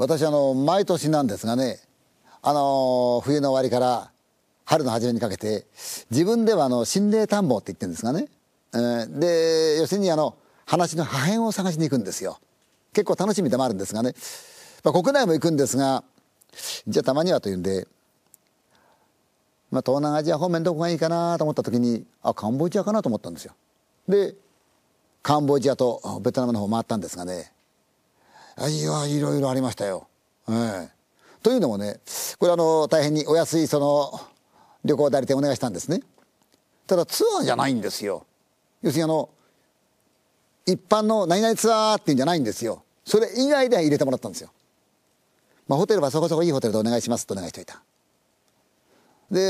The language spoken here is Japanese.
私毎年なんですがね、冬の終わりから春の初めにかけて自分では心霊探訪って言ってるんですがね、で要するに話の破片を探しに行くんですよ。結構楽しみでもあるんですがね、国内も行くんですが、じゃあたまにはというんで、東南アジア方面どこがいいかなと思った時にカンボジアかなと思ったんですよ。でカンボジアとベトナムの方回ったんですがね、いろいろありましたよ。というのもね、これ大変にお安い旅行代理店お願いしたんですね。ただツアーじゃないんですよ。要するに一般の何々ツアーっていうんじゃないんですよ。それ以外で入れてもらったんですよ。ホテルはそこそこいいホテルでお願いしますとお願いしておいた。